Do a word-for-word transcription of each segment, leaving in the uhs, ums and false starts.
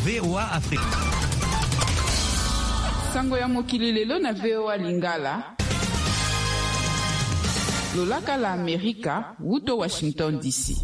V O A Afrique. Sango ya mokili lelo na V O A Lingala. Lolaka la Amerika, wuto Washington D C.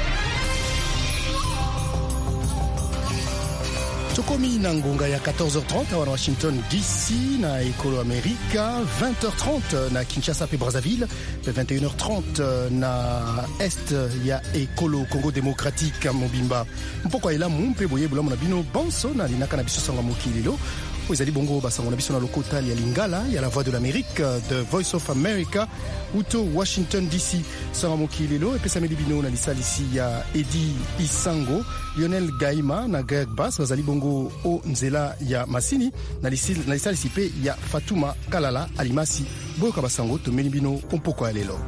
Tokomi na ngonga ya quatorze heures trente à Washington D C na Ekolo Amerika, vingt heures trente na Kinshasa pe Brazzaville, vingt et une heures trente na Est ya Ekolo Congo Démocratique Mobimba. Mpoko ela mumpe boye bula mona bino bonso na linaka na biso sanga mokililo. Ezali bongo basango na biso na lokota ya Lingala ya la Voix de l'Amérique, The Voice of America, uto Washington D C. Sanga mokililo epesameli bino na lisalisi ya Edi Isango, Lionel Gaima na Greg Bass bazali bongo o nzela ya Masini na lisalisi pe ya Fatuma Kalala Alimasi. Boyoka basango tomeli bino mpoko ya lelo.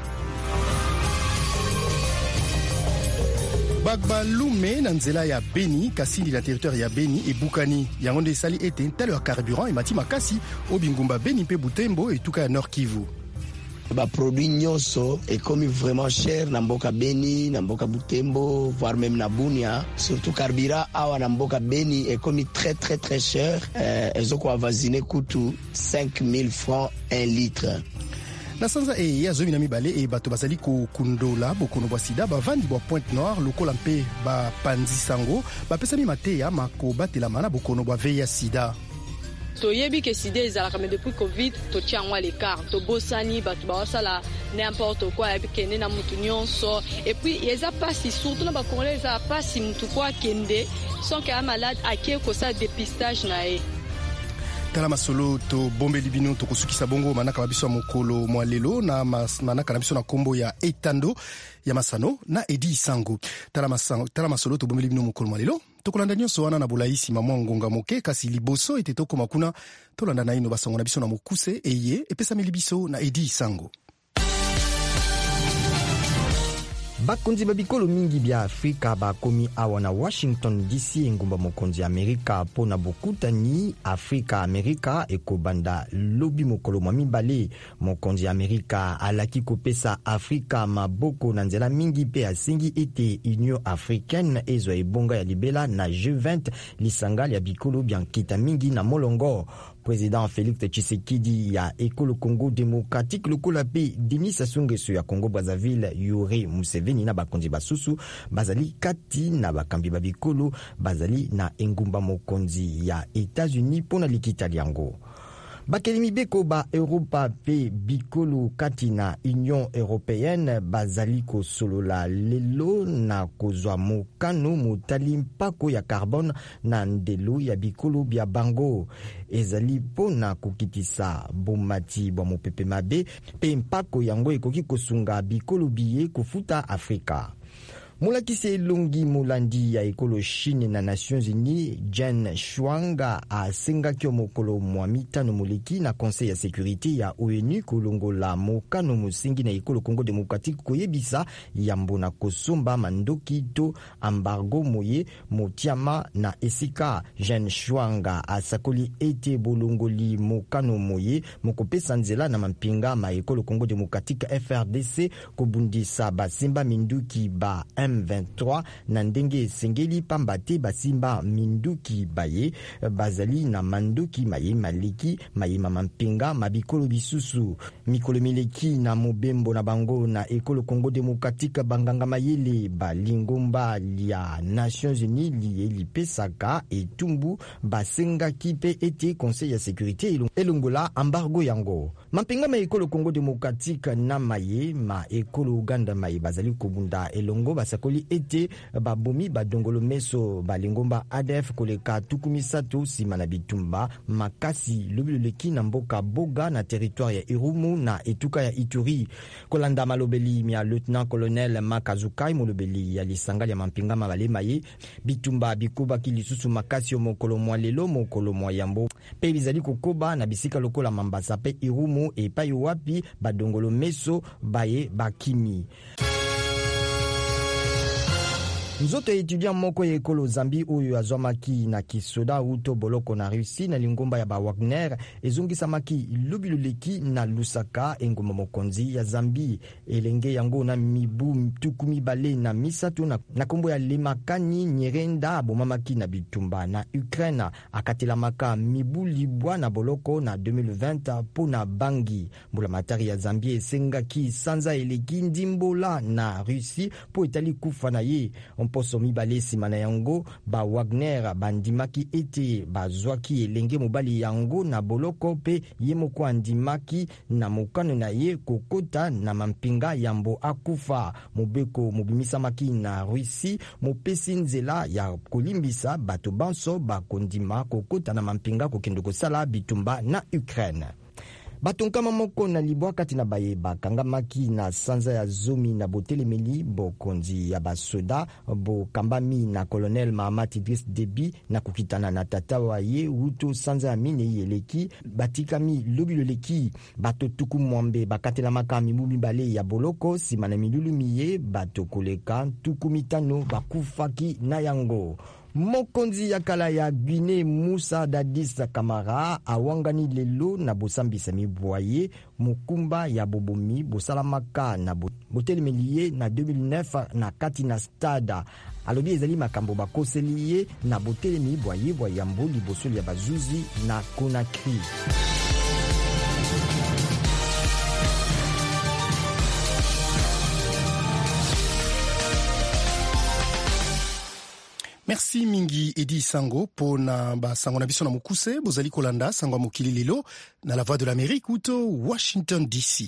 Bagba Lume na nzela ya Beni, Kasindi na territoire ya Beni et Bukani. Yango nde sali ete ntalo ya carburant et mati makasi o bingumba Beni pe Butembo et tuka ya Nord Kivu. Ba produit nyonso est comme vraiment cher na mboka Beni, na mboka Butembo, voire même na Bunia. Surtout carburant awa na mboka Beni est comme très très très cher. Euh, ezoko avazine kutu cinq mille francs un litre. Na sanza e ya zomi na mibale e bato bazali ko kundola bokono bwa sida bavandi bwa Pointe Noire lokola mpe ba panzi sango bapesami mateya mako batela mana bokono bwa veya sida. Toyebi ke sida ezalaka mais depuis Covid to tiangwa l'écart to bosani bato basala n'importe quoi et puis kende na mutu nyonso et puis yeza pasi surtout na ba congolais za pasi mutu kwa kende sans que malade akie ko sa dépistage na e. Tala masolo to bombe libino to kusukisa bongo manaka mabiso mokolo mwalelo na mas, manaka na biso na kombo ya Etando ya Masano na Edi Isango. Tala masango tala masolo to bombe libino mokolo mwalelo to kolanda nyonso wana na bolaisi mama ngonga moke kasi liboso ete to koma kuna to landa na ino basango na biso na mokuse eye epesa milibiso na Edi Isango. Bakonzi babikolo mingi bya Afrika bakomi awa na Washington D C ngumba mokonzi Amerika pona bokutani Afrika Amerika ekobanda lobi mokolo mwa mibale mokonzi Amerika alaki kopesa Afrika maboko na nzela mingi pe asingi ete Union Africaine ezwa ebonga ya libela na G vingt lisanga ya bikolo biankita mingi na molongo. Président Félix Tshisekedi ya Ekolo Congo Démocratique lokola pe Denis Sassou Nguesso ya Congo Brazzaville Yoweri Museveni na bakonzi basusu bazali kati na bakambi babikolo bazali na engumba mokonzi ya États-Unis pona likita liango. Bakelimi beko ba Europa pe bikolo kati na Union Européenne bazali ko solola lelo na kozwa mokano motali mpako ya carbone na ndelo ya bikolo bya bango ezali pona kokitisa bomati bwa mopepe mabe pe mpako yango ekoki kosunga bikolo biye kofuta Afrika. Mulakisi elongi molandi ya ekolo Chine na Nations Unies Jen Shuanga asengaki mokolo mwa mitano moleki na Conseil ya Sécurité ya O N U kolongola mokano mosingi na ekolo Congo Démocratique koyebisa yambo na kosomba mandoki to embargo moye motiama na esika. Jen Shuanga asakoli ete bolongoli mokano moye mokopesa nzela na mampinga ma ekolo Congo Démocratique F R D C kobundisa basimba minduki ba M vingt-trois na ndenge sengeli pambate basimba minduki baye bazali na manduki maye maleki maye mampinga mabikolo bisusu mikolo mileki na mobembo na bango na ekolo Congo Démocratique banganga mayele balingomba ya Nations Unies liye lipesaka etumbu basenga kipe ete Conseil ya Sécurité elongola embargo yango mampinga ma ekolo Congo Démocratique na maye ma ekolo Uganda maye bazali kobunda elongo basakoli ete babomi badongolo meso balingomba A D F koleka tukumisatu sima na bitumba makasi lobiloleki na mboka Boga na territoire ya Irumu na etuka ya Ituri kolanda malobeli mia lieutenant colonel Makazukai molobeli ya lisanga ya mampinga mabale maye bitumba bikuba kilisusu makasi mokolo mwa lelo mokolo mwa yambo pe bizali kokoba na bisika lokola Mambasa pe Irumu epai wapi badongolo meso baye bakimi. Nzoto ya étudiant moko ya ekolo Zambi oyo azwamaki na kisoda uto boloko na Russie na lingomba ya ba Wagner ezongisamaki lobiloleki na Lusaka engomba mokonzi ya Zambi. Elenge yango na mibu tuku mibale na misato na, na kombo ya Lemakani Nyerenda bomamaki na bitumba na Ukraine akatelamaka mibu libwa na boloko na deux mille vingt po na bangi. Mbulamatari ya Zambi esengaki sanza eleki ndimbola na Russie po etali kufa na ye. Mposo mibale sima na yango ba Wagner bandimaki ete bazwaki elenge mobali yango na boloko pe ye moko andimaki na mokano na ye kokota na mampinga yambo akufa. Mobeko mobimisamaki na Russie mopesi nzela ya kolimbisa bato banso bakondima kokota na mampinga kokende kosala bitumba na Ukraine. Batonkama moko na libwa kati na baye bakangamaki na sanza ya zomi na botelemeli bokonzi ya basoda bokambami na colonel Mahamat Idriss Déby na kukitana na tata wa ye uto sanza ya mine yeleki batikami lobiloleki bato tuku mwambe bakatelamaka mibu mibale ya boloko sima na milulu miye bato koleka tuku mitano bakufaki na yango. Mokonzi ya kala ya Guinée Moussa Dadis Kamara awangani lelo na bosambisa mibwaye mukumba ya bobomi bosalamaka na botelemeliye na deux mille neuf na kati na stada. Alobi ezali makambo bakoseliye na botelemi bwaye bwa yambo libosoli ya bazuzi na Conakry. Merci mingi Edi Sango pona ba sango na biso na mukuse bozali kolanda sango mokili lelo na la voix de l'Amérique uto Washington D C.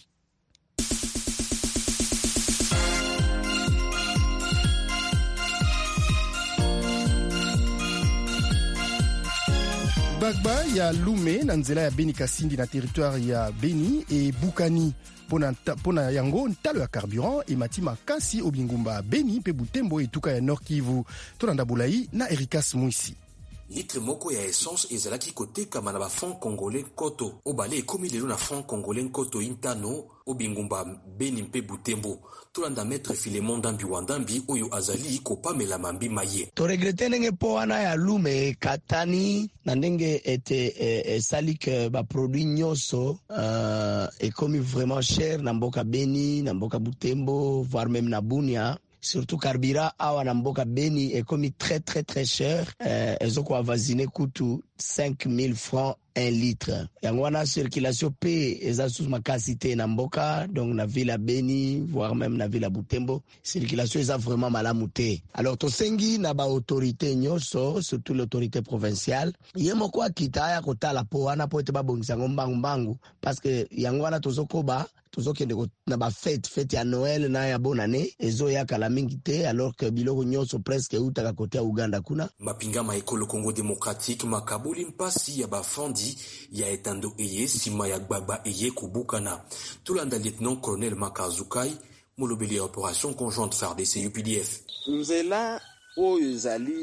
Bagba ya Lume na nzela ya Beni Kasindi na territoire ya Beni e Bukani pona, pona yango ntalo ya carburant e mati makasi obingumba Beni pe Butembo etuka ya Nord Kivu. Tolanda Boulayi na Erikas Mouissi. Litre moko ya essence ezalaki kotekama na ba franc congolais koto obale ekomi lelo na franc congolais koto intano obingumba Beni mpe Butembo. Tolanda maître Filemon Ndambi Wandambi oyo azali kopamela mambi maye. To regrete ndenge po wana ya Lume katani na ndenge ete e, e, salik ba produit nyonso uh, ekomi vraiment cher na mboka Beni na mboka Butembo voire même na Bunia. Surtout carburant awa na mboka Beni ekomi très très très cher. Euh, ezoko avazine kutu cinq mille francs un litre. Yango wana circulation pe eza sous makasite na mboka, donc na ville ya Beni voire même na ville ya Butembo circulation eza vraiment malamu te. Alors tosengi na ba autorité nyonso surtout l'autorité provinciale ye moko akita ya kotala po wana po ete babongisa ngombangu mbangu parce que yango wana tozokoba tozokende na ba fête fête ya Noël na ya bonne année ezo ya kala mingi te alors que biloko nyonso presque utaka kote ya Uganda kuna. Mapinga ma ekolo Congo démocratique makabuli mpasi ya bafandi ya etando eye sima ya gbagba eye kubukana. Tulanda lieutenant colonel Makazukai molobeli ya opération conjointe F A R D C U P D F. Nzela oyo ezali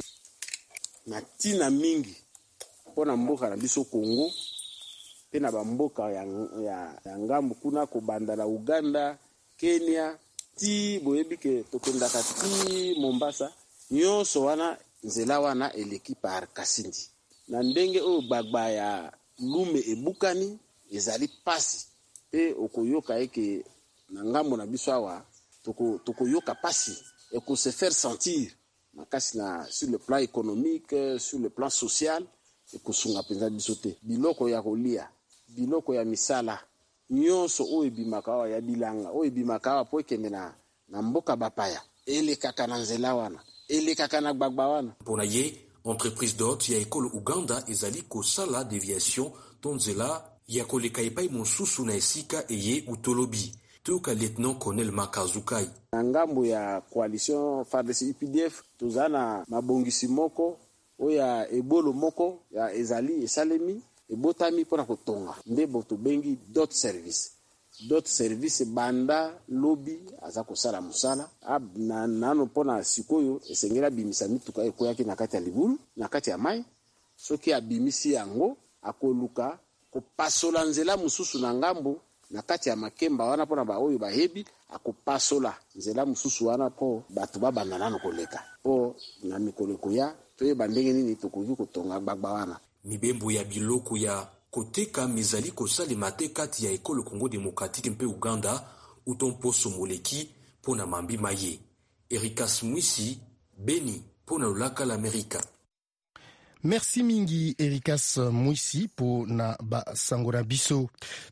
na tina mingi pona mboka na biso Congo pena bamboka ya, ya, ya ngambu kuna kubanda na Uganda, Kenya, ti boyebi ke tokendaka ti Mombasa, nyonso wana nzela wana eleki par Kasindi. Na ndenge oyo gbagba ya Lume ebukani ezali pasi pe okoyoka eke na ngambo na biso awa toko tokoyoka pasi eko se faire sentir makasi na sur le plan économique, sur le plan social eko sunga penza biso te. Biloko ya kolia, biloko ya misala nyonso oyo ebimaka ya bilanga oyo ebimaka po ekende na na mboka bapaya elekaka na nzela wana elekaka na gbagba wana. Pona ye entreprise d'hôte ya ekolo Uganda ezali kosala déviation tonzela ya koleka epai mosusu na esika eye utolobi. Toka lieutenant colonel Makazukai. Na ngambo ya coalition F A R D C U P D F tozana mabongisi moko oya ebolo moko ya ezali esalemi ebotami pona kotonga nde boto bengi dot service dot service banda lobby aza kosala musala na nano pona sikoyo esengela bimisa mituka ekoyaki na kati ya libulu na kati ya mai soki abimisi yango akoluka kopasola nzela mususu na ngambo na kati ya makemba wana pona ba oyo bahebi akopasola nzela mosusu wana mpo bato babanda nano koleka mpo na mikolo ekoya toyeba ndenge nini tokoki kotonga gbagba wana. Mibembo ya biloko ya koteka mizali kosalema te kati ya ekolo Congo Démocratique mpe Uganda uto mposo moleki mpo na mambi maye. Ericas Mwisi, Beni, mpo na lolaka l'Amerika. Merci mingi Ericas Mwisi po na basango na biso.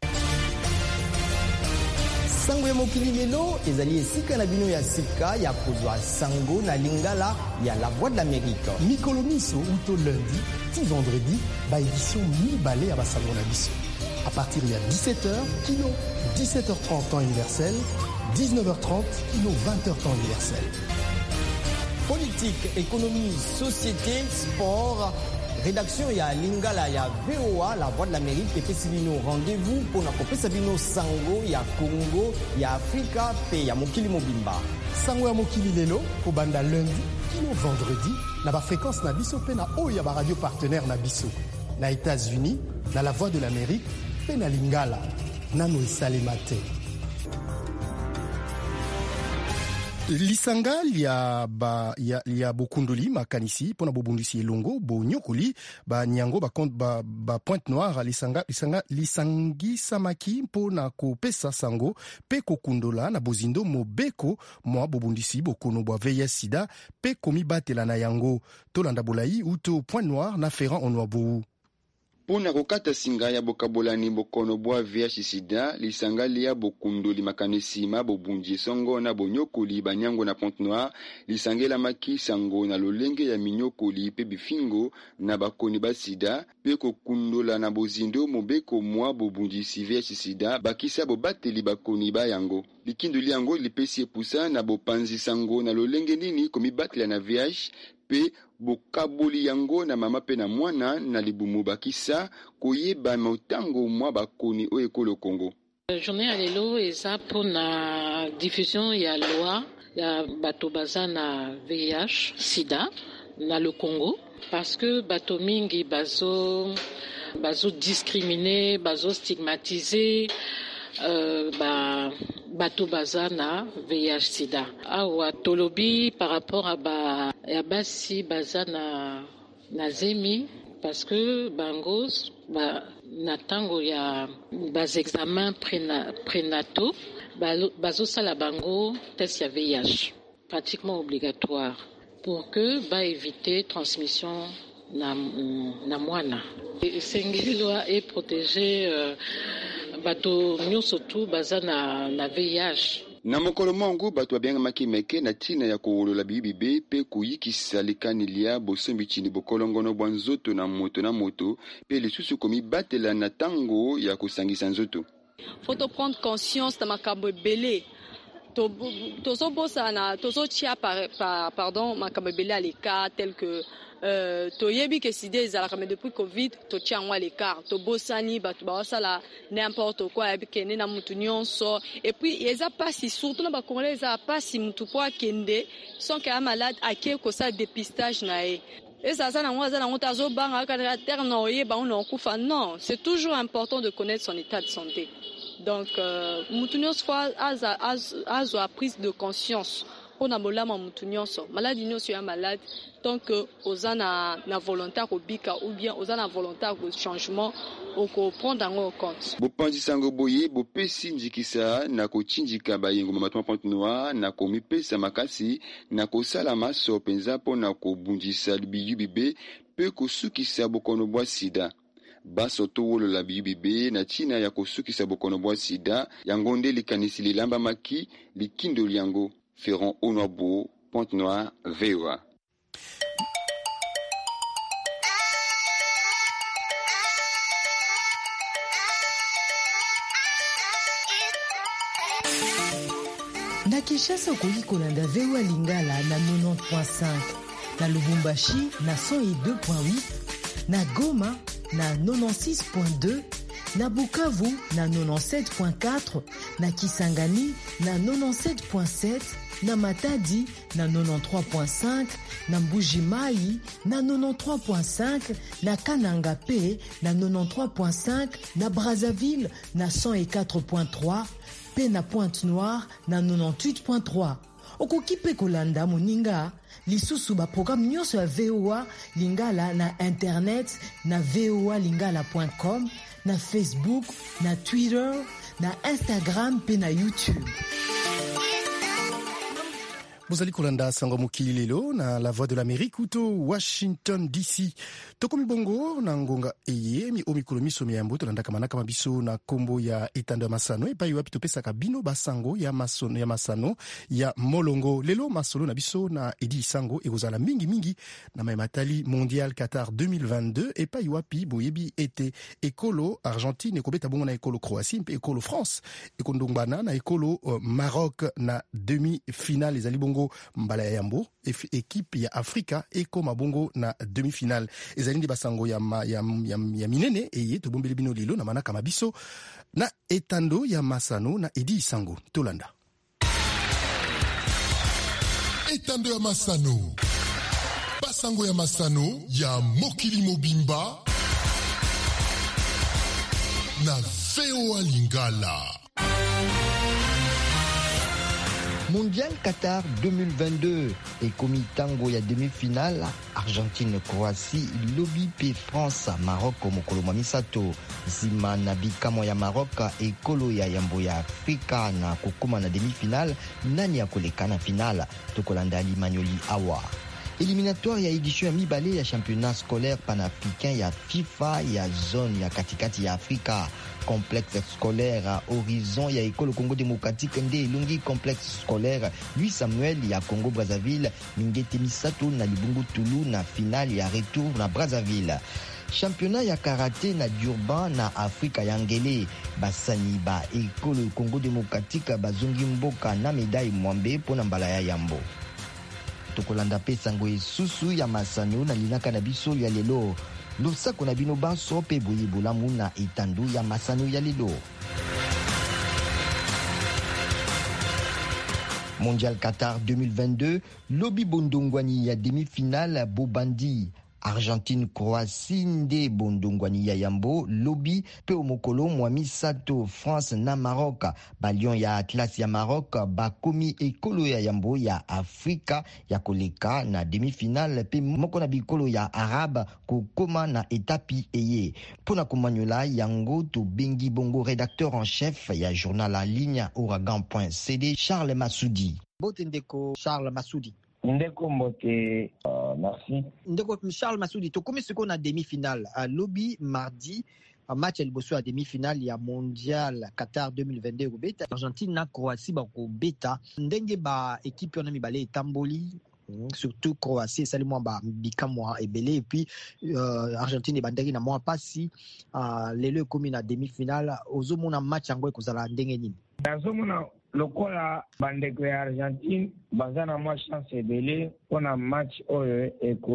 Sango ya mokili lelo ezali esika na bino ya sika ya kozwa sango na lingala ya La Voix de l'Amérique. Mikolo miso uto lundi ti vendredi ba édition mibale ya basango na biso. À partir de dix-sept heures, kilo dix-sept heures trente temps universel, dix-neuf heures trente, kilo vingt heures temps universel. Politique, économie, société, sport, rédaction ya lingala ya V O A, La Voix de l'Amérique, et Pesibino rendez-vous pour na Pesabino Sango ya Congo, ya Afrika, pe ya Mokili Mobimba. Sango ya Mokili lelo, ko banda lundi, kilo vendredi, na ba fréquence na biso pe na oya ba radio partenaire na biso. Na États-Unis, na La Voix de l'Amérique, pe na lingala, nano esalemate. Lisanga lia ba ya lia bokundoli makanisi pona bobundisi elongo bonyokoli ba nyango ba compte ba, ba Pointe Noire lisanga lisanga lisangi samaki pona ko pesa sango pe kokundola na bozindo mobeko mwa bobundisi bokono bwa V I H sida pe komi batela na yango tolanda bolai uto Pointe Noire na Ferrand Onwabo. Pona kokata singa ya bokabolani bokono bwa V I H sida lisanga lia bokundoli makanisima bobunji songo na bonyokoli banyango na Pointe Noire lisangela maki sango na lolenge ya minyokoli pe bifingo na bakoni ba sida pe kokundola na bozindo mobeko mwa bobunji V I H sida bakisa bobateli bakoni ba yango likindoli yango lipesi epusa na bopanzi sango na lolenge nini komi batela na V I H pe bokaboli yango na mama pe na mwana na libumu bakisa koyeba motango mwa bakoni o ekolo Congo. Journée ya lelo eza pona diffusion ya loi ya bato baza na V I H sida na le Congo parce que bato mingi bazo bazo discriminer, bazo stigmatiser euh, ba bato baza na V I H sida. Awa tolobi par rapport à ba ya basi baza na na zemi parce que bangos ba na tango ya bas examen prénataux bazo sala bango test ya V I H pratiquement obligatoire pour que ba éviter transmission na na mwana. Sengeli loi est protégé euh, bato nyonso tu baza na, na V I H. Na mokolo mongo bato abianga makimeke na tina ya kowolola bibibe pe kuyikisa likani lia bosombi chini bokolongono bwa nzoto na moto na moto pe lisusu komi batela na tango ya kusangisa nzoto. Faut to prendre conscience de makambo ebele. Tozo bosa na tozo chia par, par pardon makambo ebele à l'écart tel que Euh, toyebi ke sida ezalaka mais depuis Covid totia yango à l'écart tobosani bato baosala n'importe quoi ebi kende na mutu nyonso et puis eza pasi surtout na bakongolais eza pasi mutu po akende sans que a malade ake kosala dépistage na ye ezaza nango aza nango tazobanga kaka terre na oyeba ono okufa. Non, c'est toujours important de connaître son état de santé. Donc euh, mutu nyonso fo azwa prise de conscience on a molama mutu nyonso maladi nyonso ya malade donc oza na na volontaire kobika ou bien oza na volontaire ko changement oko prendre en compte. Bopanzi sango boye bopesi njikisa na kochinjika bayengo mamatwa Pointe Noire na komipesa makasi na kosala maso penza pona kobundisa biyu bibe pe kosukisa bokono bwa sida. Baso towolo la bibibe na china ya kosukisa bokono bwa sida yango nde likanisi lilamba maki likindo liango. Ferrand Onwabo, Pointe Noire, V O A. Na Kinshasa okoki kolanda V O A Lingala na quatre-vingt-dix point cinq, na Lubumbashi na cent deux point huit, na Goma na quatre-vingt-six point deux, na Bukavu na quatre-vingt-dix-sept point quatre, na Kisangani na quatre-vingt-dix-sept point sept, na Matadi na quatre-vingt-treize point cinq, na Mbuji-Mayi na quatre-vingt-treize point cinq, na Kananga P na quatre-vingt-treize point cinq, na Brazzaville na cent quatre point trois, pe na Pointe Noire na quatre-vingt-dix-huit point trois. Okoki pe kolanda moninga lisusu ba programme nyonso ya V O A Lingala na internet na v o a lingala point com, na Facebook, na Twitter, na Instagram pe na YouTube. Bozali kolanda sango mokili lelo na La Voix de l'Amérique uto Washington D C. Tokomi bongo na ngonga eye mi omikolo miso miyambo tolanda kamanaka mabiso na kombo ya etando ya masano epai wapi topesaka bino basango ya masano ya masano ya molongo. Lelo masolo na biso na Edi Sango ekozala mingi mingi na Matali Mondial Qatar deux mille vingt-deux epai wapi boyebi ete ekolo Argentine ekobeta bongo na ekolo Croatie mpe ekolo France ekondongbana na ekolo uh, Maroc na demi-finale ezali bongo mbala ya yambo ekipe ya Afrika eko mabongo na demi-finale ezali ndi basango ya, ma, ya, ya, ya minene eye tobombeli bino lilo na manaka mabiso na etando ya masano na Edi Sango tolanda etando ya masano basango ya masano ya mokili mobimba na V O A Lingala. Mondial Qatar deux mille vingt-deux ekomi tango ya demi-finale Argentine-Croatie lobi pe France Maroc mokolo mwa misato nsima na bikamo ya Maroc ekolo ya yambo ya Afrika na kokoma na demi-finale nani ya koleka na finale tokolanda limanyoli awa. Éliminatoire ya édition ya mibale ya championnat scolaire panafricain ya FIFA ya zone ya katikati ya Afrika. Complexe scolaire Horizon ya école Congo démocratique nde elongi complexe scolaire Louis Samuel ya Congo Brazzaville mingete misato na libungu Tulu na finale ya retour na Brazzaville. Championnat ya karaté na Durban na Afrika ya ngele basani ba école Congo démocratique bazongi mboka na médaille mwambe pona mbala ya yambo. Tokolanda pe sango esusu ya masano na linaka na biso ya lelo losako na bino banso pe boye bolamu na etando ya masano ya lelo. Mondial Qatar deux mille vingt-deux lobi bondongwani ya demi-finale bobandi Argentine-Croatie nde bondongwani ya yambo lobi pe omokolo mwami sato France na Maroc balion ya Atlas ya Maroc bakomi ekolo ya yambo ya Afrika ya koleka na demi-finale pe moko na bikolo ya Arab kokoma na etapi eye pona komanyola yango to bengi bongo rédacteur en chef ya journal en ligne ouragan point c d Charles Massoudi. Botendeko Charles Massoudi. Ndeko Mbote, uh, merci. Ndeko Charles Massoudi, tokomi siko na demi-finale. Uh, lobby mardi, uh, match el bosso à demi-finale ya Mondial Qatar deux mille vingt-deux beta. Argentine na Croatie ba ko beta. Ndenge ba équipe on a mibale tamboli. Surtout Croatie sali mwa ba bikamwa ebele et puis euh, Argentine e bandaki na mwa pasi uh, lelo komi na demi-finale ozomona match yango ekozala ndenge nini. Nazomona lokola bandeko ya Argentine baza na mwa chance ebele mpona match oyo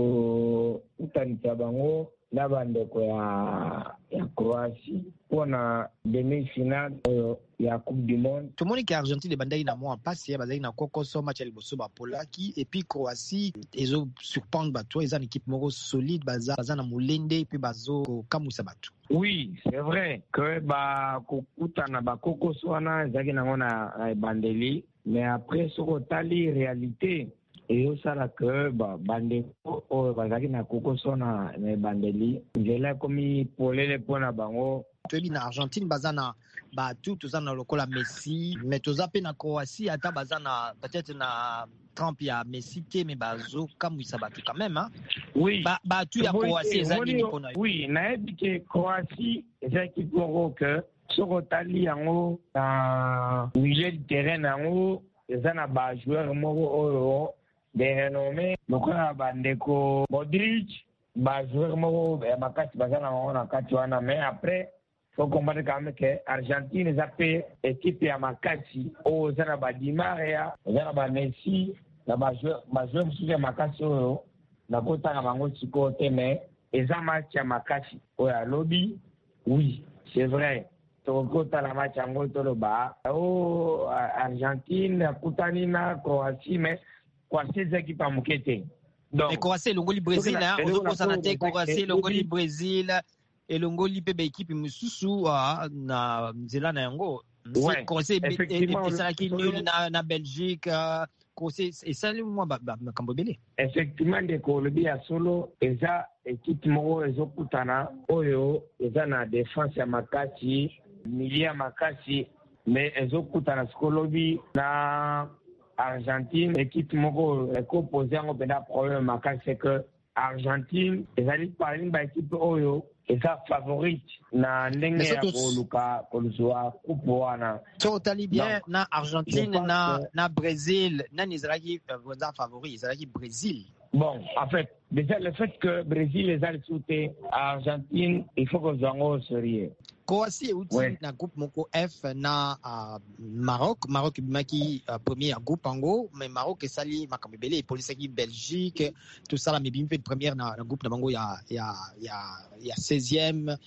ekoutanisa bango na bandeko ya, ya Croatie mpona demi-finale oyo ya Coupe du Monde. Tomoni ke Argentine ebandaki na mwa pasi ya bazali na kokoso match ya liboso bapolaki et puis Croatie ezo surprendre bato eza na équipe moko solide baza baza na molende puis bazo kokamwisa bato. Oui, c'est vrai que ba kokutana ba kokoso wana ezalaki nango na ebandeli mais après soko otali réalité eyosala ke bandeko oyo bazalaki na kokoso na ebandeli nzela ekomi polele mpona bango. Toyebi na Argentine baza na batu toza na lokola Messi mais toza pe na Croatie ata baza na peut-être na trempe ya Messi te mais bazo kamwisa batu quand même hein. Oui. Ba batu ya Croatie eza nini mpona yo? Oui, nayebi ke Croatie eza ekipe moko ke soko otali yango na milieu de terrain yango eza na bajoueur moko oyo de renommé lokola bandeko Modric bajoueur moko ya makasi baza na bango na kati wana mais après faut comprendre quand même que Argentine eza pe équipe ya makasi oyo eza na ba Di Maria eza na ba Messi na bajoueur bajoueur mosusu ya makasi oyo nakotanga bango sikoyo te mais eza match ya makasi oyo alobi oui c'est vrai tokotala match yango toloba o Argentine akutani na Croatie mais Croatie eza ekipe ya moke te. Donc Croatie elongoli Brésil ozokosana te Croatie elongoli Brésil elongoli pe baekipe mosusu na nzela na yango Ouais, conseil effectivement, et ça qui nul na na Belgique conseil et ça moi ba ba kambobele effectivement de Colombie à solo eza équipe moko ezokutana oyo eza na défense ya makasi milieu ya makasi mais ezokutana Colombie na Argentine équipe moko ekoposer ngo bena problème makasi c'est que Argentine ezali parmi ba équipe oyo eza favorite na ndenge ya koluka koluzwa coupe wana so tali bien na Argentine na na Brésil na nizalaki voisin favori ezalaki Brésil. Bon, en fait, déjà le fait que Brésil les a sauté à Argentine, il faut que Zango se rie. Croatie outil ouais. Na groupe moko F na uh, Maroc Maroc bimaki uh, premier groupe ango mais Maroc et sali makambebele polisaki Belgique tout ça la mais bim fait première na, na groupe na bango ya ya ya ya seizième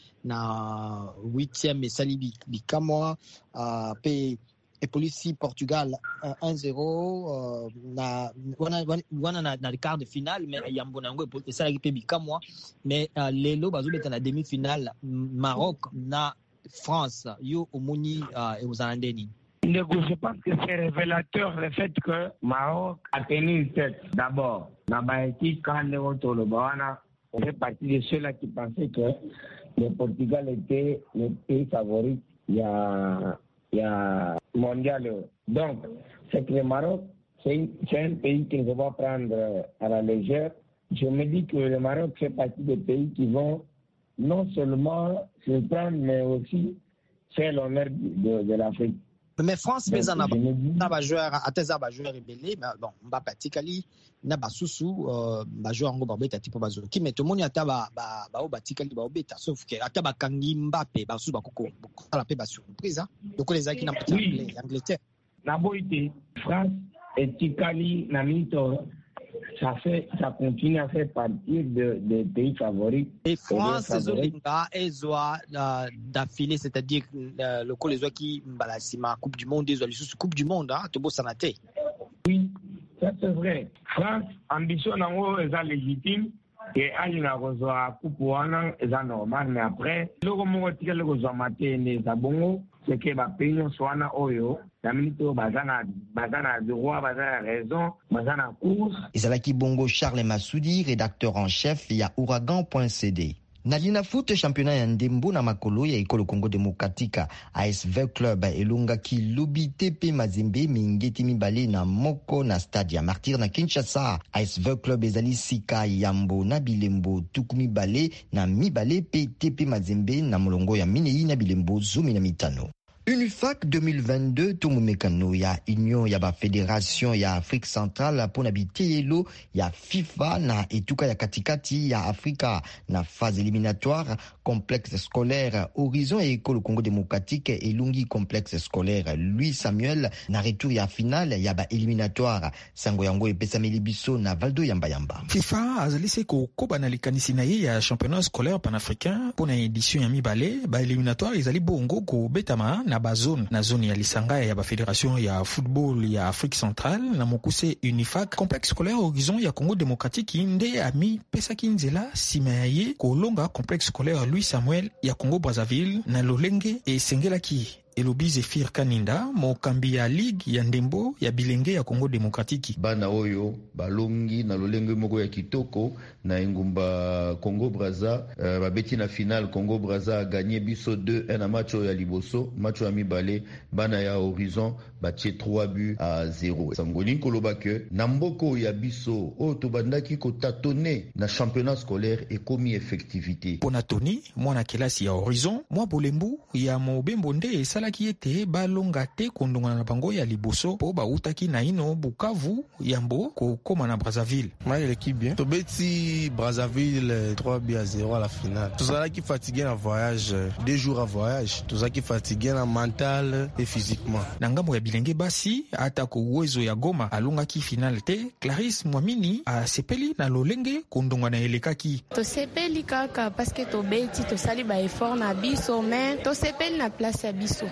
na huitième et sali bikamwa uh, pe et polisi Portugal uh, un zéro uh, na wana wana na, na quart de finale mais yambo nango et ça qui pe bikamwa mais uh, lelo bazobeta na demi finale Maroc na France yo omoni uh, et aux Andeni. Je pense que c'est révélateur le fait que Maroc a tenu une tête d'abord na baïti quand le retour le Bawana on fait partie de ceux-là qui pensaient que le Portugal était le pays favori il y a il y a mondial. Donc, c'est que le Maroc, c'est, c'est un pays qui ne va prendre à la légère. Je me dis que le Maroc fait partie des pays qui vont non seulement se prendre, mais aussi faire l'honneur de, de l'Afrique. Mais France, mais en avant, joueur à tes joueur rebelle, mais bon, Mbappé Tikali, na basusu, ba joueur ngo babeta tipo bazo. Qui met tout le monde à ba ba ba o Tikali ba obeta, sauf que ata ba kangi Mbappé basu ba koko, la pe ba surprise hein. Donc les aki na anglais, Angleterre. Na boité, France et Tikali na mito. Ça fait, ça continue à faire partie de, des pays favoris. Et France, Zolinga, Ezoa, d'affilée, c'est-à-dire euh, le coup les oies qui balasima Coupe du Monde, Ezoa, les Coupe du Monde, hein, Tobo Sanate. Oui, ça c'est vrai. France, ambition nango est légitime. Et ali na rezoa Coupe wana est normal, mais après, le moment où le rezoa maté ne zabongo, c'est que ba pays soana oyo. Bazana bazana droit bazana raison bazana course. Ezalaki Bongo Charles Massoudi, rédacteur en chef ya ouragan point c d. Nalina foot championnat ya ndembo na makolo ya ekolo Congo Démocratique A S V Club elongaki Lobi T P Mazembe mingeti mibale na moko na stade ya Martyr na Kinshasa. A S V Club ezali sika yambo na bilembo tukumi bale na mibale pe T P Mazembe na molongo ya minei na bilembo zomi na mitano. UNIFAC deux mille vingt-deux tumumekano ya Union ya ba Fédération ya Afrique centrale pona biteyelo ya FIFA na etuka ya katikati ya Afrika na phase éliminatoire complexe scolaire Horizon et École Congo Démocratique et Lungi complexe scolaire Louis Samuel na retour ya finale ya ba éliminatoire sango yango epesameli biso na Valdo Yamba Yamba. FIFA azalisi ko koba na likanisi na ye ya championnat scolaire panafricain pona édition ya mibale ba éliminatoire ezali bongo ko betama na ba zone na zone ya lisanga ya ba fédération ya football ya Afrique centrale na mokuse UNIFAC complexe scolaire Horizon ya Congo Démocratique inde ami pesa kinzela simaye kolonga complexe scolaire Louis Samuel ya Congo Brazzaville na lolenge e sengelaki elobi Zefir Kaninda mokambi ya ligue ya ndembo ya bilenge ya Congo Démocratique. Bana oyo balongi na lolenge moko ya kitoko na engumba Congo Brazza uh, babeti na finale Congo Brazza a gagné biso deux un na match ya liboso match ya mibale bana ya Horizon batie trois buts à zéro. Sangoli koloba ke na mboko ya biso o to bandaki ko tatone na championnat scolaire et komi effectivité. Pona Tony mwana kelasi ya Horizon mwa bolembu ya mobembo nde esala ki ete balonga te kondonga na bango ya liboso po bautaki na ino Bukavu yambo ko koma na Brazzaville. Moi l'équipe bien. Tobeti Brazzaville trois buts à zéro à la finale. Tout ça qui fatigué en voyage, deux jours à voyage. Tout ça qui fatigué en mental et physiquement. Na ngambo ya bilenge basi ata ko uwezo ya Goma alonga ki finale te. Clarisse Mwamini a sepeli na lolenge kondonga na elekaki. To sepeli kaka parce que tobeti to sali ba effort na biso mais to sepeli na place ya biso.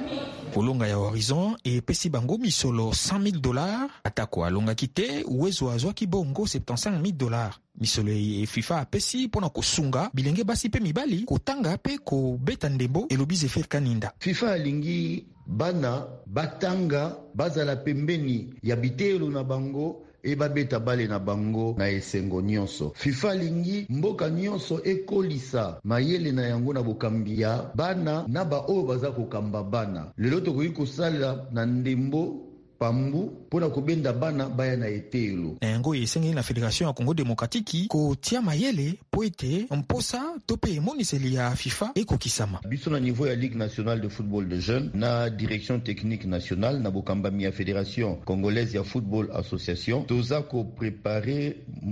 Polonga ya Horizon e pesi bango misolo cent mille dollars. Atako alonga kite uwezo azwaki bongo soixante-quinze mille dollars. Misolo e FIFA apesi pona kosunga bilenge basi pe mibali kotanga pe ko beta ndembo elobi Zefir Kaninda. FIFA alingi bana batanga bazala pembeni ya bitelo na bango e babeta bale na bango na esengo nyonso. FIFA lingi mboka nyonso ekolisa mayele na yango na bokambi ya bana na ba oyo baza kokamba bana. Lelo tokoki kosala na ndembo pambu pona kobenda bana baya na etelo. Na yango esengi na Fédération ya Congo Démocratique ko tia mayele po ete mposa tope emoniseli ya FIFA ekokisama. Biso na niveau ya Ligue nationale de football de jeunes na direction technique nationale na bokambami ya Fédération congolaise ya football association toza ko préparer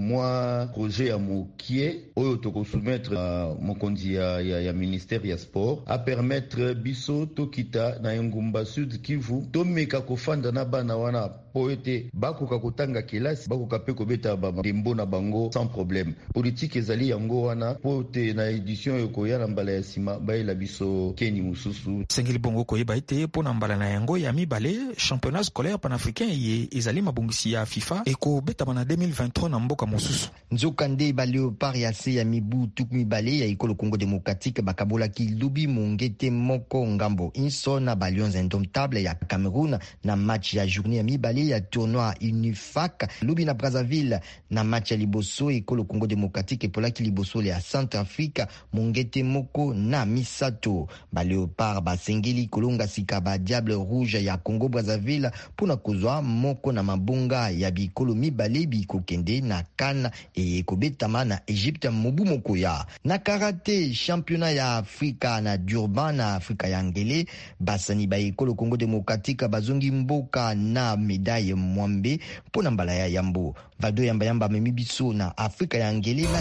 moi projet ya mokie oyo toko soumettre uh, mokonzi ya, ya, ya ministère ya sport a permettre biso tokita na Ngumba Sud Kivu tomeka kofanda na bana wana po ete bakoka kotanga kelasi bakoka pe kobeta ndembo na bango sans problème. Politique ezali yango wana po te na édition ekoya na mbala ya sima bayela biso keni mususu. Sengeli bongo koyeba ete po na mbala na yango ya mibale championnat scolaire panafricain ye ezali mabongisi ya FIFA eko beta na deux mille vingt-trois na mboka mususu. Nzokande ba Léopard ya se ya mibu tuk mibale ya ikolo Congo Démocratique bakabola ki lubi mongete moko ngambo inso na ba Lions indomptable ya Cameroun na match ya journée ya mibale ya tournoi Unifac lubi na Brazzaville na match ya liboso ikolo Congo Démocratique epola ki liboso ya Centrafrique mongete moko na misato. Ba Léopard ba sengeli kolonga sika ba Diable Rouge ya Congo Brazzaville pona kozwa moko na mabunga ya bikolo mibale bikokende na Cannes e kobetama na Egypte mobu moko ya. Na karate championnat ya Afrika na Durban na Afrika ya Ngele basani ba ikolo Congo Démocratique bazongi mboka na medaille mwambe pona mbala ya yambo vado yamba yamba memibiso na Afrika ya Ngele na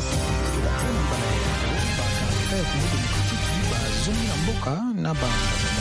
bazongi na mboka na ba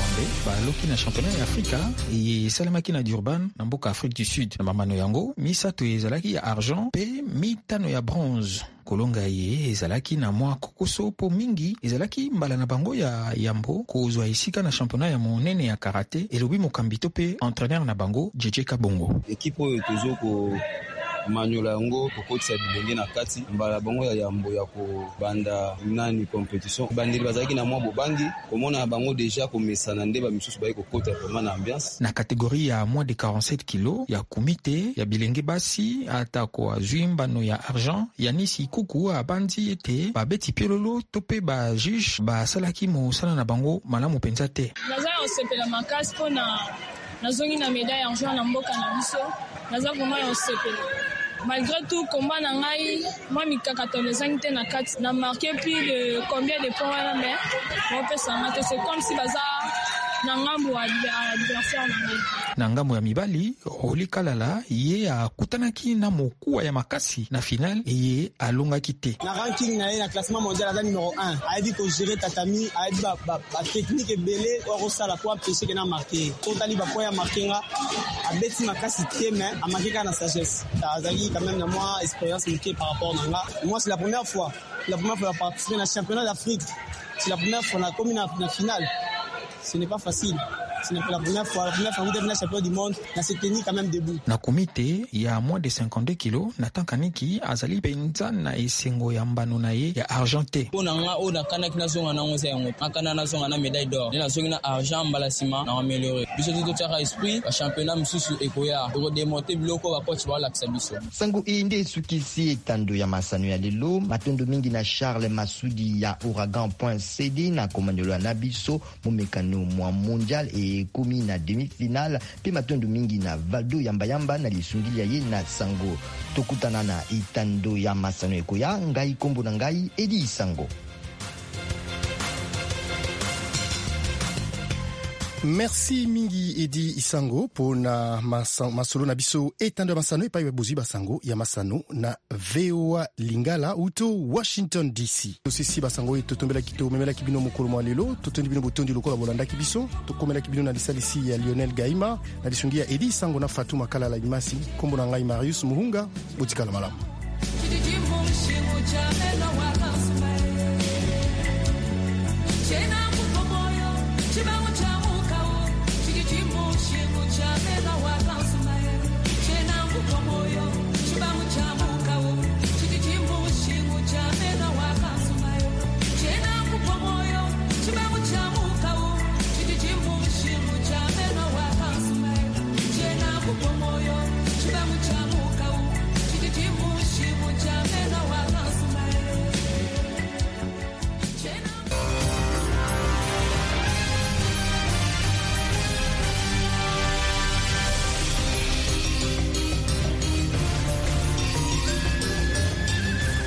baloki na championnat ya Afrika e salamaki na Durban na mboka Afrique du Sud na bamano yango misato ezalaki ya argent pe mitano ya bronze. Kolonga ye ezalaki na mwa kokoso po mingi ezalaki mbala na bango ya yambo kozwa esika na championnat ya monene ya karate elobi mokambito pe entraîneur na bango J J Kabongo. Ekipo oyo tozo ko manyola yango kokotisa bilenge na kati mbala bango ya yambo ya kobanda nani compétition bandeli bazalaki na mwa bobangi komona bango deja komesana nde bamisusu baye kokota vraiment na ambiance. Na kategorie ya moins de quarante-sept kilos ya kumite ya bilenge basi atako azwi mbano ya argent Yanisi Kuku abandi ete babeti piololo tope ba juge basalaki mosala na bango malamu penza te. Naza osepela makasi pona nazongi na médaille argent na mboka na biso naza vraiment osepela. Malgré tout, combat na ngai, moi mikakaton ezangi te na kati na marqué plus de combien de points wana mais on peut s'en mettre c'est comme si baza na ngambo ya adversaire na ngai. Na ngambo ya mibali Oli Kalala ye akutanaki na mokuwa ya makasi na final ye alongaki te. Na ranking na ye na classement mondial aza numéro un. Ayebi ko gérer tatami, ayebi ba ba, ba technique ebele oko sala pour empêcher que na marquer. Totali ba point ya marquer nga abeti makasi te mais a marqué na sagesse. Azali quand même na moi expérience marquée par rapport à nga. Moi c'est la première fois, la première fois participer na championnat d'Afrique. C'est la première fois na commune na finale. Ce n'est pas facile. Ce n'est pas la première fois. La première fois, vous devenez champion du monde. Na se tenir quand même debout. Na komite ya moins de cinquante-deux kilos na tankaniki azali penza na esengo ya mbano na ye ya argenté. Ona nga ona kana kina zonga na ngoza yango. Akana na zonga na médaille d'or. Na zonga na argent mbalasima na améliorer. Biso tout tchaka esprit ba championnat mususu ekoya. Ko démonter biloko ba coach ba la kisabiso. Sango inde sukisi etando ya masano ya lelo matondo mingi na Charles Masudi ya Ouragan.cd na komandelo na biso momekano mwa mondial e komi na demi-finale pe matondo mingi na Valdo yamba yamba na lisungili ya ye na sango tokutana na itando ya masano ekoya ngai kombo na ngai Edi Sango. Merci mingi Edi Isango pour na masolo na biso etando masano epai bozi basango ya masano na V O A Lingala uto Washington D C. Tosisi basango etotombela kito memela kibino mokolo mwa lelo totondi bino botondi lokola bolanda kibiso tokomela kibino na lisalisi ya Lionel Gaima na lisungi ya Edi Isango na Fatuma Kalala Imasi kombo na ngai Marius Muhunga botikala malamu. Chena kupomoyo chibawo cha mukao Chico Chamena Wakansumae, Chena Mukomoyo.